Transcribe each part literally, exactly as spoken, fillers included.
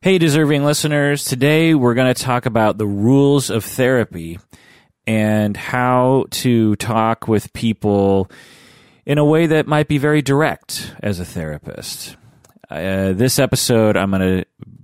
Hey, deserving listeners. Today we're going to talk about the rules of therapy and how to talk with people in a way that might be very direct as a therapist. Uh, this episode, I'm going to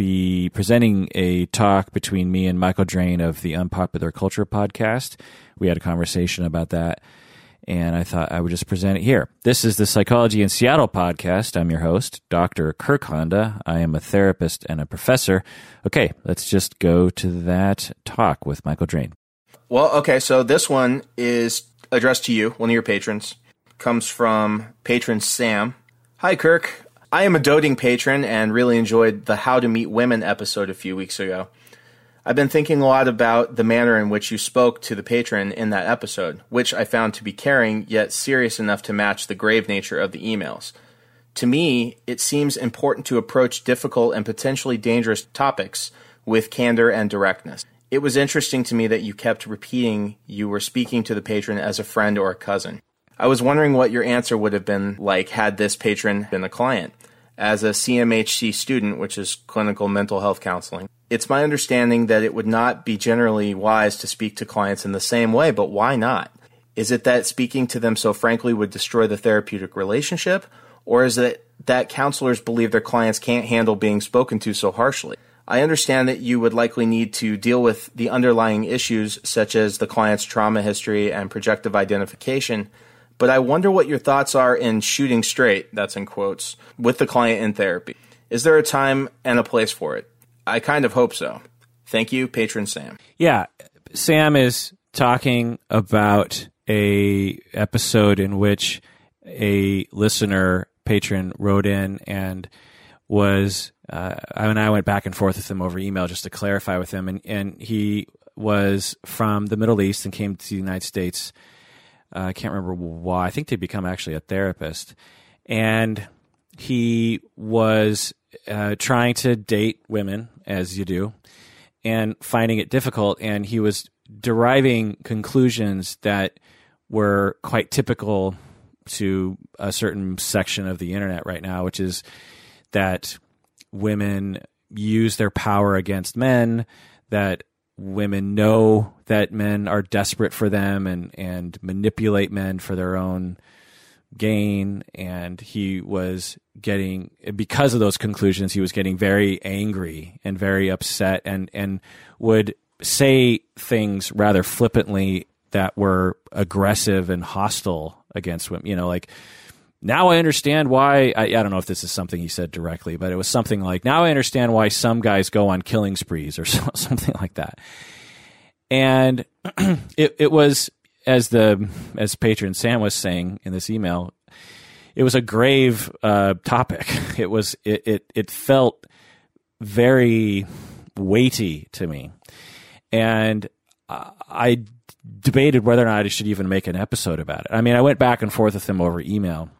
be presenting a talk between me and Michael Drain of the Unpopular Culture podcast. We had a conversation about that, and I thought I would just present it here. This is the Psychology in Seattle podcast. I'm your host, Doctor Kirk Honda. I am a therapist and a professor. Okay, let's just go to that talk with Michael Drain. Well, okay, so this one is addressed to you, one of your patrons. Comes from patron Sam. Hi, Kirk. I am a doting patron and really enjoyed the How to Meet Women episode a few weeks ago. I've been thinking a lot about the manner in which you spoke to the patron in that episode, which I found to be caring yet serious enough to match the grave nature of the emails. To me, it seems important to approach difficult and potentially dangerous topics with candor and directness. It was interesting to me that you kept repeating you were speaking to the patron as a friend or a cousin. I was wondering what your answer would have been like had this patron been a client. As a C M H C student, which is clinical mental health counseling, it's my understanding that it would not be generally wise to speak to clients in the same way, but why not? Is it that speaking to them so frankly would destroy the therapeutic relationship, or is it that counselors believe their clients can't handle being spoken to so harshly? I understand that you would likely need to deal with the underlying issues such as the client's trauma history and projective identification, but I wonder what your thoughts are in shooting straight, that's in quotes, with the client in therapy. Is there a time and a place for it? I kind of hope so. Thank you, patron Sam. Yeah, Sam is talking about a episode in which a listener patron wrote in and was, uh, I and I went back and forth with him over email just to clarify with him, and, and he was from the Middle East and came to the United States. Uh, I can't remember why. I think to become actually a therapist. And he was uh, trying to date women, as you do, and finding it difficult. And he was deriving conclusions that were quite typical to a certain section of the internet right now, which is that women use their power against men, that women know that men are desperate for them and, and manipulate men for their own gain. And he was getting, because of those conclusions, he was getting very angry and very upset and, and would say things rather flippantly that were aggressive and hostile against women. You know, like, now I understand why, I, I don't know if this is something he said directly, but it was something like, now I understand why some guys go on killing sprees or so, something like that. And it, it was, as the as patron Sam was saying in this email, it was a grave uh, topic. It was it, it it felt very weighty to me, and I debated whether or not I should even make an episode about it. I mean, I went back and forth with him over email.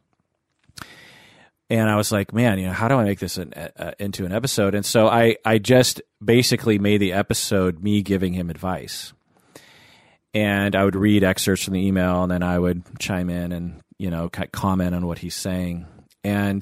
And I was like, man, you know, how do I make this an, uh, into an episode? And so I, I just basically made the episode me giving him advice. And I would read excerpts from the email, and then I would chime in and, you know, comment on what he's saying. And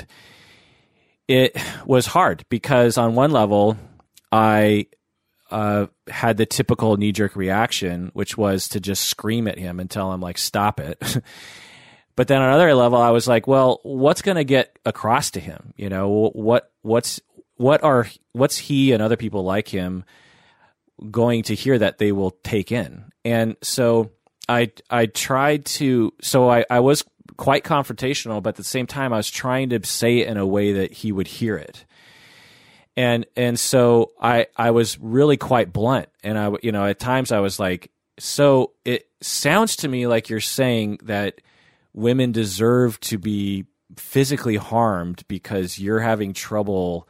it was hard because on one level, I uh, had the typical knee-jerk reaction, which was to just scream at him and tell him, like, stop it. But then on another level, I was like, well, what's going to get across to him? You know, what what's what are what's he and other people like him going to hear that they will take in? And so I I tried to so I, I was quite confrontational, but at the same time I was trying to say it in a way that he would hear it. And and so I I was really quite blunt, and I you know at times I was like, so it sounds to me like you're saying that women deserve to be physically harmed because you're having trouble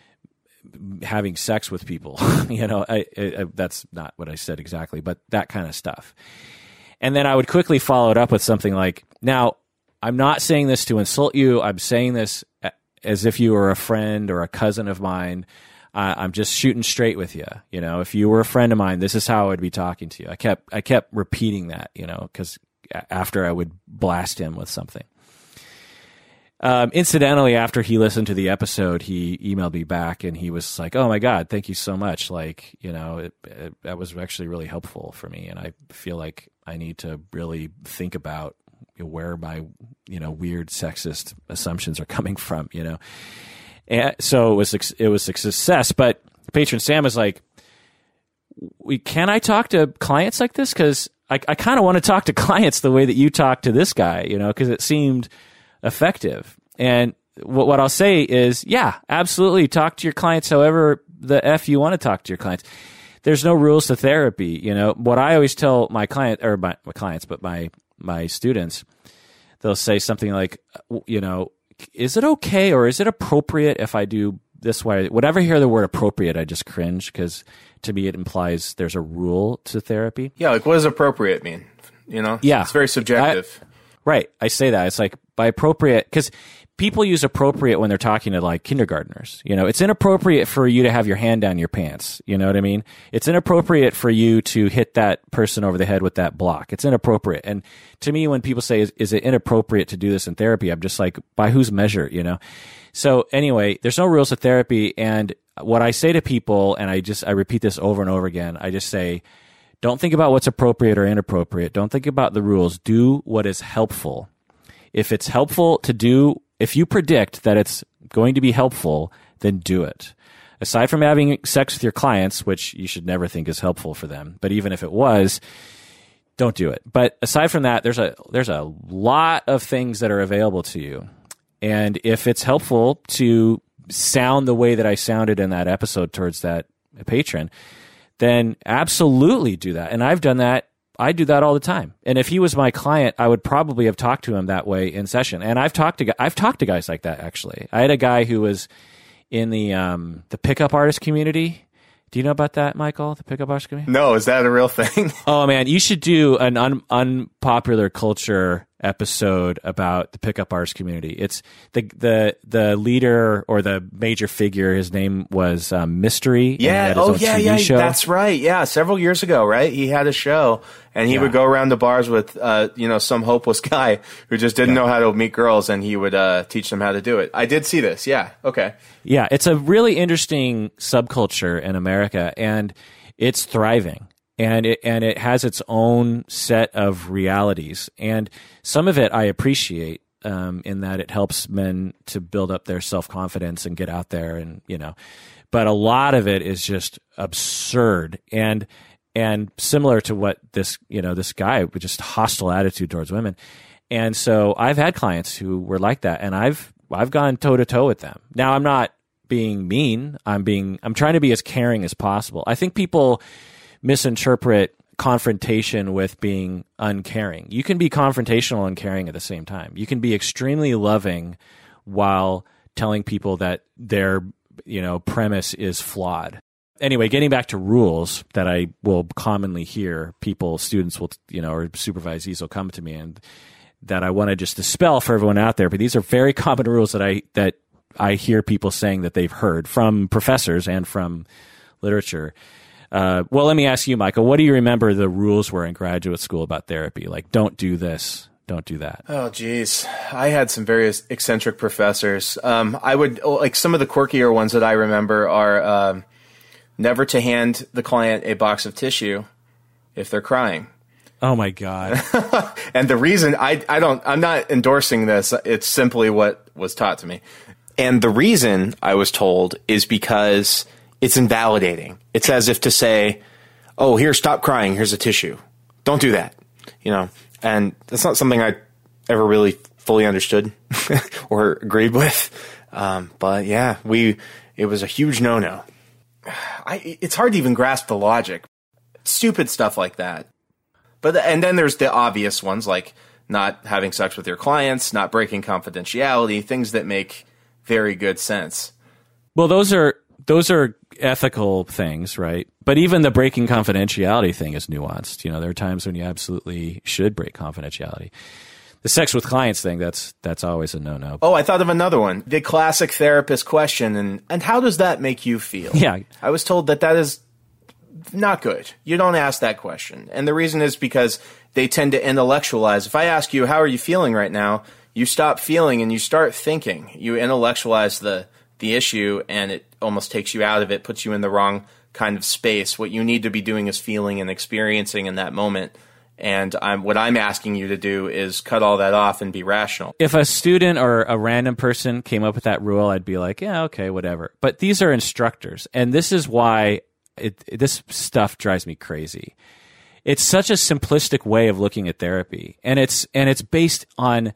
having sex with people. you know, I, I, that's not what I said exactly, but that kind of stuff. And then I would quickly follow it up with something like, now, I'm not saying this to insult you. I'm saying this as if you were a friend or a cousin of mine. Uh, I'm just shooting straight with you. You know, if you were a friend of mine, this is how I would be talking to you. I kept, I kept repeating that, you know, because after I would blast him with something. Um, incidentally, after he listened to the episode, he emailed me back and he was like, "Oh my God, thank you so much. Like, you know, it, it, that was actually really helpful for me. And I feel like I need to really think about where my, you know, weird sexist assumptions are coming from, you know?" And so it was, it was a success, but patron Sam was like, we, can I talk to clients like this? Cause I, I kind of want to talk to clients the way that you talk to this guy, you know, cause it seemed effective. And what, what I'll say is, yeah, absolutely. Talk to your clients however the F you want to talk to your clients. There's no rules to therapy. You know, what I always tell my client or my, my clients, but my, my students, they'll say something like, you know, is it okay or is it appropriate if I do this way? Whenever I hear the word appropriate, I just cringe because to me it implies there's a rule to therapy. Yeah, like what does appropriate mean? You know? Yeah. It's very subjective. I, right. I say that. It's like by appropriate, because people use appropriate when they're talking to like kindergartners. You know, it's inappropriate for you to have your hand down your pants. You know what I mean? It's inappropriate for you to hit that person over the head with that block. It's inappropriate. And to me, when people say, is, is it inappropriate to do this in therapy? I'm just like, by whose measure, you know? So anyway, there's no rules of therapy. And what I say to people, and I just, I repeat this over and over again, I just say, don't think about what's appropriate or inappropriate. Don't think about the rules. Do what is helpful. If it's helpful to do, if you predict that it's going to be helpful, then do it. Aside from having sex with your clients, which you should never think is helpful for them, but even if it was, don't do it. But aside from that, there's a there's a lot of things that are available to you. And if it's helpful to sound the way that I sounded in that episode towards that patron, then absolutely do that. And I've done that. I do that all the time. And if he was my client, I would probably have talked to him that way in session. And I've talked to I've talked to guys like that actually. I had a guy who was in the um, the pickup artist community. Do you know about that, Michael? The pickup artist community? No, is that a real thing? Oh man, you should do an un- unpopular culture episode about the pickup artist community. It's the the the leader or the major figure. His name was um, Mystery. Yeah. Oh yeah, T V yeah. Show. That's right. Yeah, several years ago, right? He had a show, and he yeah. would go around the bars with uh, you know some hopeless guy who just didn't yeah. know how to meet girls, and he would uh, teach them how to do it. I did see this. Yeah. Okay. Yeah, it's a really interesting subculture in America, and it's thriving. And it and it has its own set of realities, and some of it I appreciate um, in that it helps men to build up their self confidence and get out there, and you know. But a lot of it is just absurd and and similar to what this you know this guy with just hostile attitude towards women, and so I've had clients who were like that, and I've I've gone toe to toe with them. Now I'm not being mean. I'm being I'm trying to be as caring as possible. I think people misinterpret confrontation with being uncaring. You can be confrontational and caring at the same time. You can be extremely loving while telling people that their, you know, premise is flawed. Anyway, getting back to rules that I will commonly hear, people, students will, you know, or supervisees will come to me and that I want to just dispel for everyone out there. But these are very common rules that I, that I hear people saying that they've heard from professors and from literature. Uh, well, let me ask you, Michael, what do you remember the rules were in graduate school about therapy? Like, don't do this, don't do that. Oh, geez. I had some various eccentric professors. Um, I would, like, some of the quirkier ones that I remember are um, never to hand the client a box of tissue if they're crying. Oh, my God. And the reason, I, I don't, I'm not endorsing this. It's simply what was taught to me. And the reason I was told is because it's invalidating. It's as if to say, oh, here, stop crying. Here's a tissue. Don't do that. You know, and that's not something I ever really fully understood or agreed with. Um, but yeah, we, it was a huge no-no. I, it's hard to even grasp the logic. Stupid stuff like that. But, and then there's the obvious ones like not having sex with your clients, not breaking confidentiality, things that make very good sense. Well, those are, those are ethical things, right? But even the breaking confidentiality thing is nuanced. You know, there are times when you absolutely should break confidentiality. The sex with clients thing, that's that's always a no-no. Oh, I thought of another one. The classic therapist question, and, and how does that make you feel? Yeah. I was told that that is not good. You don't ask that question. And the reason is because they tend to intellectualize. If I ask you, how are you feeling right now? you stop feeling and you start thinking. You intellectualize the the issue, and it almost takes you out of it, puts you in the wrong kind of space. What you need to be doing is feeling and experiencing in that moment. And I'm, what I'm asking you to do is cut all that off and be rational. If a student or a random person came up with that rule, I'd be like, yeah, okay, whatever. But these are instructors, and this is why it, this stuff drives me crazy. It's such a simplistic way of looking at therapy, and it's and it's based on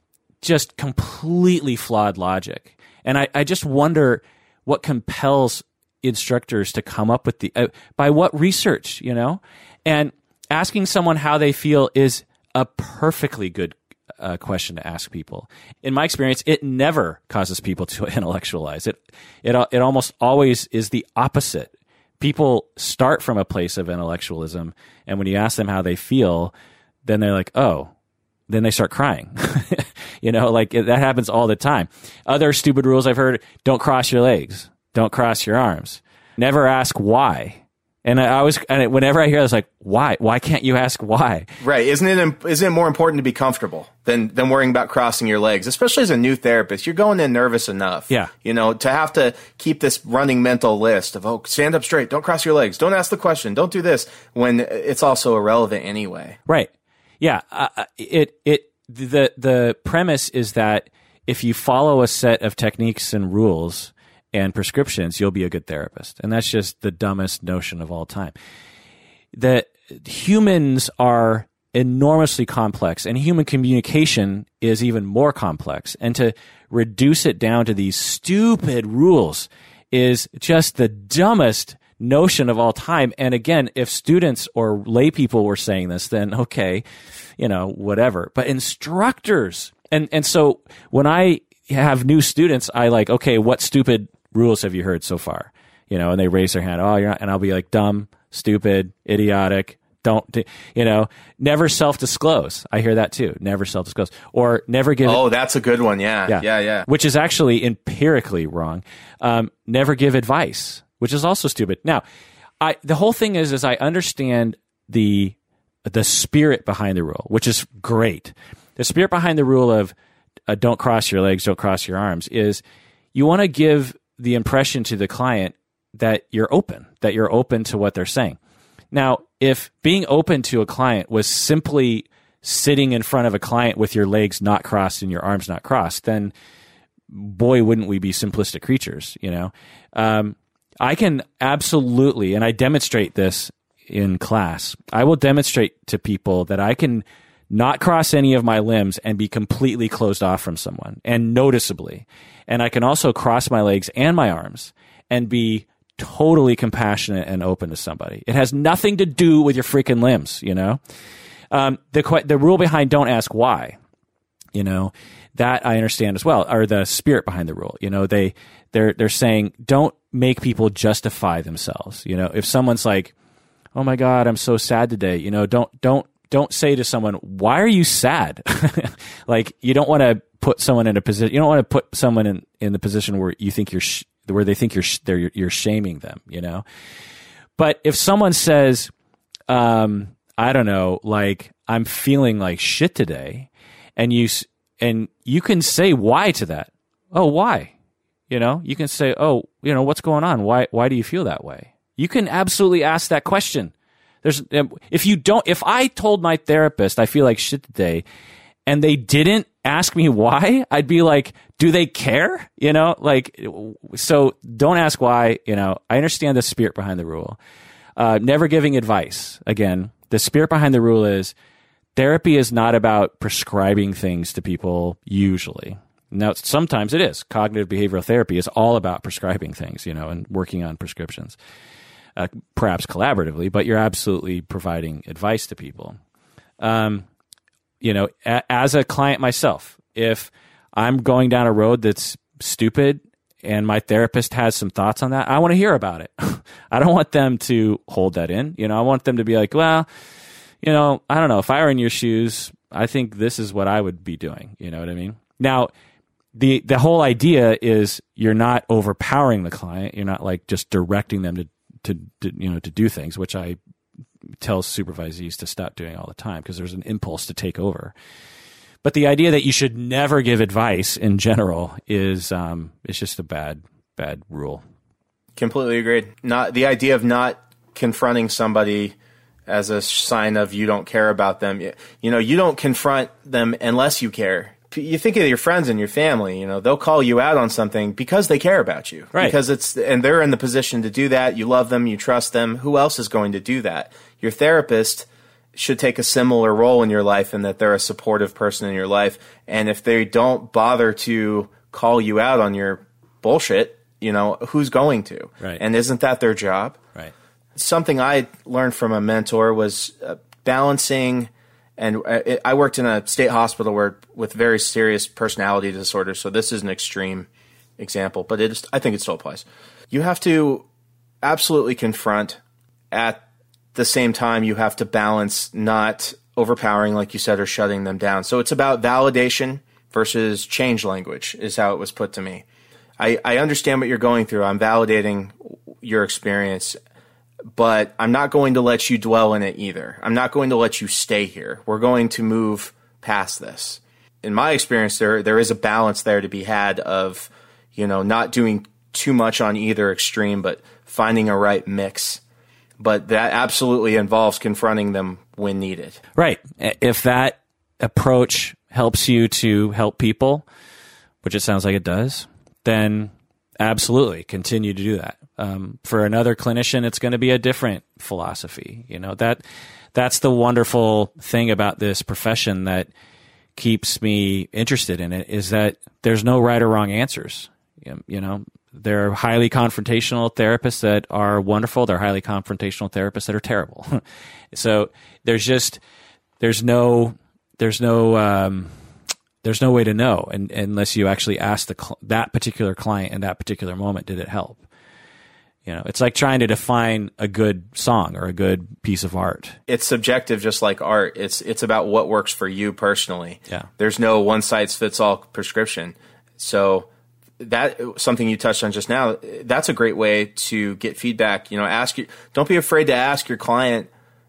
just completely flawed logic. And I, I just wonder what compels instructors to come up with the uh, by what research, you know, and asking someone how they feel is a perfectly good uh, question to ask people. In my experience, it never causes people to intellectualize. It, it, it almost always is the opposite. People start from a place of intellectualism, and when you ask them how they feel, then they're like, oh, then they start crying. You know, like that happens all the time. Other stupid rules I've heard: don't cross your legs, don't cross your arms, never ask why. And I always, and whenever I hear this, like, why? Why can't you ask why? Right? Isn't it isn't it more important to be comfortable than than worrying about crossing your legs? Especially as a new therapist, you're going in nervous enough. Yeah. You know, to have to keep this running mental list of, oh, stand up straight, don't cross your legs, don't ask the question, don't do this, when it's also irrelevant anyway. Right. Yeah. Uh, it it the the premise is that if you follow a set of techniques and rules and prescriptions, you'll be a good therapist. And that's just the dumbest notion of all time. That humans are enormously complex, and human communication is even more complex. And to reduce it down to these stupid rules is just the dumbest notion of all time. And again, if students or lay people were saying this, then okay, you know, whatever. But instructors, and, and so when I have new students, I like, okay, what stupid rules have you heard so far? You know, and they raise their hand. Oh, you're not, and I'll be like, dumb, stupid, idiotic. Don't, you know, never self-disclose. I hear that too. Never self-disclose, or never give. Oh, that's a good one. Yeah, yeah, yeah. yeah. Which is actually empirically wrong. Um, never give advice, which is also stupid. Now, I the whole thing is, is I understand the the spirit behind the rule, which is great. The spirit behind the rule of uh, don't cross your legs, don't cross your arms, is you want to give the impression to the client that you're open, that you're open to what they're saying. Now, if being open to a client was simply sitting in front of a client with your legs not crossed and your arms not crossed, then boy, wouldn't we be simplistic creatures, you know? Um, I can absolutely, and I demonstrate this in class, I will demonstrate to people that I can not cross any of my limbs and be completely closed off from someone, and noticeably. And I can also cross my legs and my arms and be totally compassionate and open to somebody. It has nothing to do with your freaking limbs, you know? Um, the the rule behind don't ask why, you know, that I understand as well, or the spirit behind the rule. You know, they, they're, they're saying don't make people justify themselves. You know, if someone's like, oh my God, I'm so sad today, you know, don't, don't, don't say to someone, why are you sad? Like, you don't want to put someone in a position, you don't want to put someone in, in the position where you think you're, sh- where they think you're, sh- they're, you're shaming them, you know? But if someone says, um, I don't know, like, I'm feeling like shit today, and you, and you can say why to that. Oh, why? You know, you can say, oh, you know, what's going on? Why, why do you feel that way? You can absolutely ask that question. There's, if you don't, if I told my therapist I feel like shit today and they didn't ask me why, I'd be like, do they care? You know, like, so don't ask why. You know, I understand the spirit behind the rule. Uh, never giving advice. Again, the spirit behind the rule is therapy is not about prescribing things to people usually. Now, sometimes it is. Cognitive behavioral therapy is all about prescribing things, you know, and working on prescriptions. Uh, perhaps collaboratively, but you're absolutely providing advice to people. Um, you know, a, as a client myself, if I'm going down a road that's stupid and my therapist has some thoughts on that, I want to hear about it. I don't want them to hold that in. You know, I want them to be like, well, you know, I don't know. If I were in your shoes, I think this is what I would be doing. You know what I mean? Now, the the whole idea is you're not overpowering the client. You're not like just directing them to To, to you know to do things, which I tell supervisees to stop doing all the time because there's an impulse to take over. But the idea that you should never give advice in general is um, is just a bad bad rule. Completely agreed. Not the idea of not confronting somebody as a sign of you don't care about them. You know, you don't confront them unless you care. You think of your friends and your family, you know, they'll call you out on something because they care about you. Right. Because it's, and they're in the position to do that. You love them, you trust them. Who else is going to do that? Your therapist should take a similar role in your life in that they're a supportive person in your life. And if they don't bother to call you out on your bullshit, you know, who's going to? Right. And isn't that their job? Right. Something I learned from a mentor was uh, balancing, and I, I worked in a state hospital where with very serious personality disorders, so this is an extreme example, but it is, I think it still applies. You have to absolutely confront. At the same time, you have to balance not overpowering, like you said, or shutting them down. So it's about validation versus change language is how it was put to me. I, I understand what you're going through. I'm validating your experience, but I'm not going to let you dwell in it either. I'm not going to let you stay here. We're going to move past this. In my experience, there there is a balance there to be had of, you know, not doing too much on either extreme, but finding a right mix. But that absolutely involves confronting them when needed. Right. If that approach helps you to help people, which it sounds like it does, then absolutely continue to do that. Um, for another clinician, it's going to be a different philosophy. You know, that that's the wonderful thing about this profession that keeps me interested in it, is that there's no right or wrong answers. You know, there are highly confrontational therapists that are wonderful. There are highly confrontational therapists that are terrible. So there's just there's no there's no um, there's no way to know, and, unless you actually ask the cl- that particular client in that particular moment, did it help? You know, it's like trying to define a good song or a good piece of art. It's subjective, just like art. It's it's about what works for you personally. Yeah. There's no one size fits all prescription. So that something you touched on just now, that's a great way to get feedback. You know, ask you, don't be afraid to ask your client,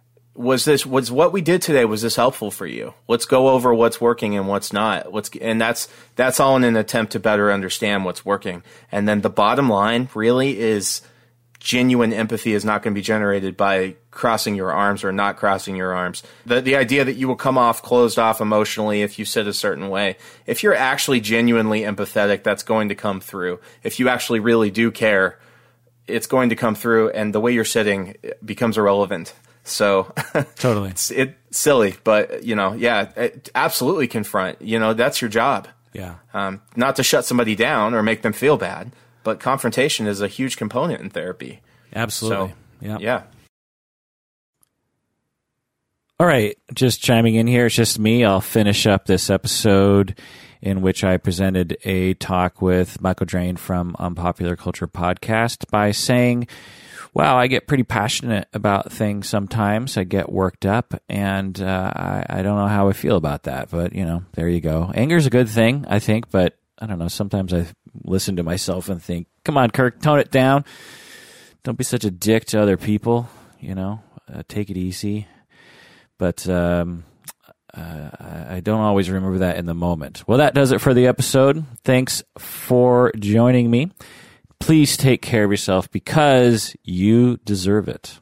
was this was what we did today, was this helpful for you? Let's go over what's working and what's not. What's and that's that's all in an attempt to better understand what's working. And then the bottom line really is, genuine empathy is not going to be generated by crossing your arms or not crossing your arms. The the idea that you will come off closed off emotionally if you sit a certain way. If you're actually genuinely empathetic, that's going to come through. If you actually really do care, it's going to come through, and the way you're sitting becomes irrelevant. So totally, it's it silly, but you know, yeah, it, absolutely confront. You know, that's your job. Yeah, um, not to shut somebody down or make them feel bad. But confrontation is a huge component in therapy. Absolutely. So, yeah. Yeah. All right. Just chiming in here. It's just me. I'll finish up this episode in which I presented a talk with Michael Drain from Unpopular Culture Podcast by saying, wow, I get pretty passionate about things sometimes. I get worked up, and uh, I, I don't know how I feel about that. But, you know, there you go. Anger is a good thing, I think, but I don't know. Sometimes I listen to myself and think, come on, Kirk, tone it down. Don't be such a dick to other people, you know, uh, take it easy. But um, uh, I don't always remember that in the moment. Well, that does it for the episode. Thanks for joining me. Please take care of yourself because you deserve it.